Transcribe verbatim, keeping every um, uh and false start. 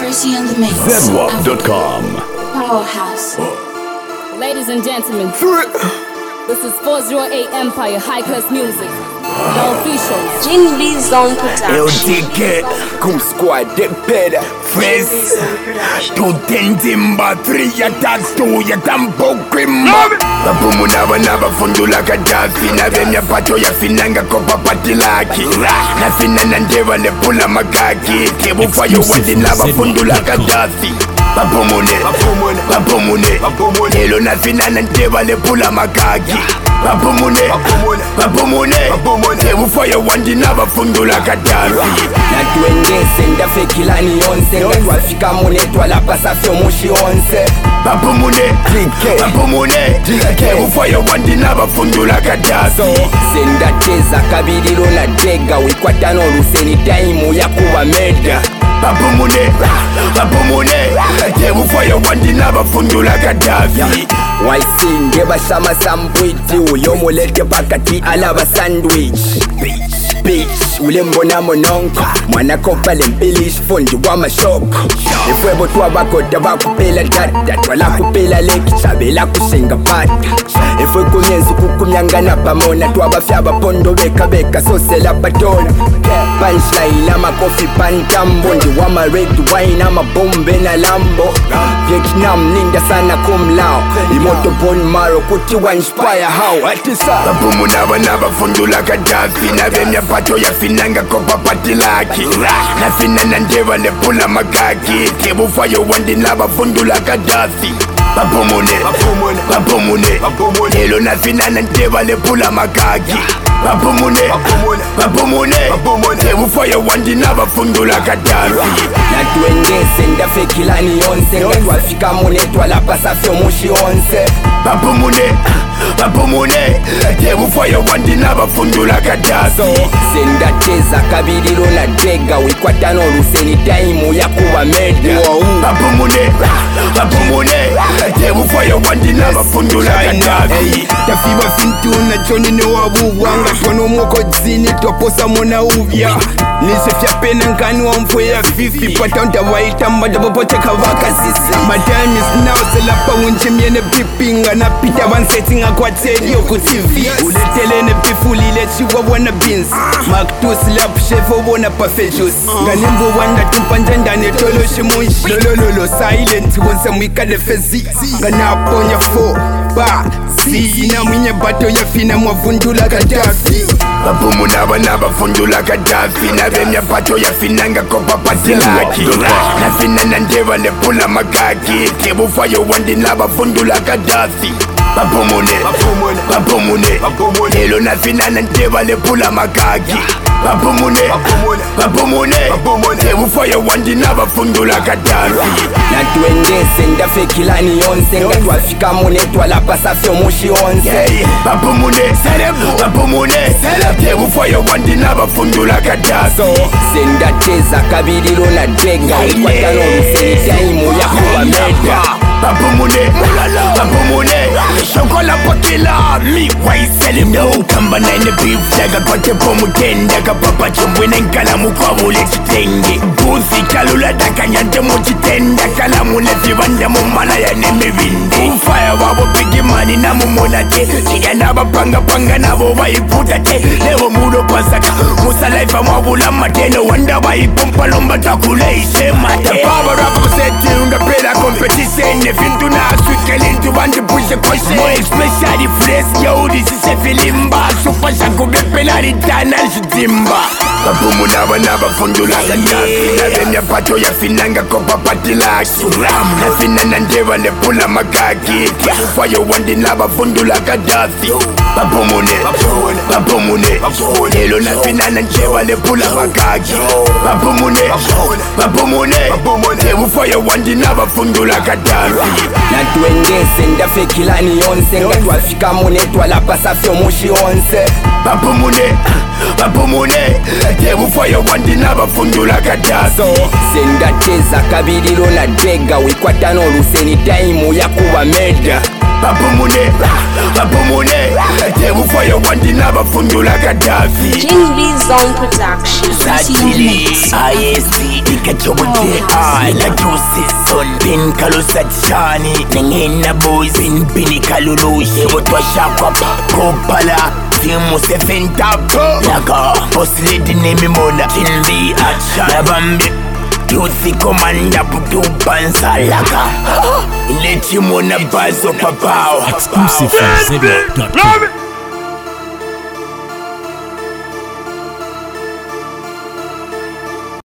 Mercy on the mix. Z W A P dot com. Powerhouse. Ladies and gentlemen, this is four oh eight Empire High Class Music. The officials. Gene B Zone Production. Eu digo, com squad de pedra, fresh. Tu tem timba, tria, tatu, ya tampoco imba. Papumu naba naba fundula Gaddafi. Na venya pato ya finanga kopa patilaki. Na fina nanjeva le pula magaki. Kebu fayo wadi naba fundula Gaddafi. Papumune, papumune, papumune, papumune. Elo na fina nanjeva le pula magaki. Papumune, papumune, papumune, papumune. Kebu fayo wadi naba fundula Gaddafi. Na tuendese ndafe kilani onse. Na tuafika mune tuala pasafyo mushi onse. Papumune, papumune. Kebu fayo wadi naba fundula Gaddafi. Senda teza kabiriro na dega. Wikwatano ruseni taimu ya kuwa meda. Papumune, papumune. Kebu fayo wadi naba fundula Gaddafi. Waisi ngeba shama sambwiti. Uyo mulete pakati alaba sandwich. Bitch, bitch, ule mbona mononko. Mwana kopa lembilish fundi wa mashoko. Ifwe botu wabakota wakupela dada. Twala kupela leki chabela kushinga pata. Ifwe kunyenzu kukumyanga na pamona. Twabafya bapondo beka beka sosela batona. Punchline ama kofi pantambo. Ndi wama red wine ama bombe na lambo. Vietnam ninda sana kumlao. Imoto bone marrow kuti wa inspire how. Atisa Papumu naba naba fundula Gaddafi. Na venya pato ya finanga kopa patilaki. Na fina nanjeva le pula magaki. Kebu fayo wandi naba fundula Gaddafi. Papumune, papumune, papumune, papumune. Elo na fina nanjeva le pula magaki. Papumune, papumune, papumune, papumune. Kebu fayo wandi naba fundula Gaddafi. Na tuendese ndafe kilani onse. Na tuafika mune tuala pasafyo mushi onse. Papumune, papumune. Kebu fayo wandi naba fundula Gaddafi. Senda teza kabiriro na dega. Wikwatano ruseni taimu ya kuwa meda. Papumune, papumune. Kebu fayo wandi naba fundula Gaddafi. Tafiba fintu na choni ne wabu wanga. Tono mwoko zini toposa mona uvya. Nisefya pena nkani wa mfwe ya fifi. Pata unta waita madaba pote kavaka sisi. My time is now selapa unche miene pipinga. Na pita van setting akwa teli yoku T V. Uletele ne pifuli lechi wana beans. Maktus lap chef wana perfect Ganimbo wanda tumpanja ne tolo shimunshi. Lolololo silent wonsa mwika de fezi. Gana ponya fo ba si. Na mwenye bato ya fina mwavundula Gaddafi. Papumu naba naba fundula Gaddafi. Na venya pato ya finanga kopa patilaki. Na fina nanjeva le pula magaki. Kebu fayo wandi naba fundula Gaddafi. Papumune, papumune, papumune, papumune. Elo na fina nanjeva le pula magaki. Papumune, papumune, papumune, papumune. Kebu fayo wandi naba fundula Gaddafi. Na tuendese ndafe kilani onse. Nga tuafika mune tuala pasafyo mushi onse. Papumune, papumune. Kebu fayo wandi naba fundula Gaddafi. Senda teza kabiriro na dega. Wikwatano ruseni taimu ya kuwa meda. Papumune, papumune. Shokola pakila mi waiseli mdo. Kamba na ine beef daga kote pomu tenda. Kapapa chumbwene nkala mukawule chitenge. Buzi kalula daka nyante mochitenda. Kala mune zivanda mumana ya nemevinde. Ufaya wabo pigi mani na mumona te. Chiga naba panga panga nabo waiputa te. Lewo mudo pasaka musa laifa mwabula mateno. Wanda waipumpa lomba takule ise mate. The power of seti unga pela competition. Nefintu na aswikelintu wandi pushe koshe. Mo especially fresh yo this is a filimba. Super shaku bepela ritana shitimba. Papumu naba naba fundula Gaddafi. Na venya pato ya finanga kopa patilaki. Na fina nanjeva le pula magaki. Kebu fayo wandi naba fundula Gaddafi. Papumune, papumune, papumune. Elo na fina nanjeva le pula magaki. Papumune, papumune, papumune. Kebu fayo wandi naba fundula Gaddafi. Na tuendese ndafe kilani onse. Nga tuafika mune tuala pasafyo mushi onse. Papumune, papumune. Kebu fayo wandi naba fundula Gaddafi. Senda teza kabiriro na dega. Wikwatano ruseni taimu ya kuwa meda. Papumune, papumune. Kebu fayo wandi naba fundula Gaddafi. Gene B Zone Production. Satili, I S D, Kachobote I la juicy son Pin kalusa chani Nengina boys Pin pini kalulushi Wotwa shakwa Kopala Timu seven top Laga Boss lady name mona Chinbi action Labambi Youthi commander Budu bansa laga Ile timu na bazo papao Exclusive from Zedwap dot com.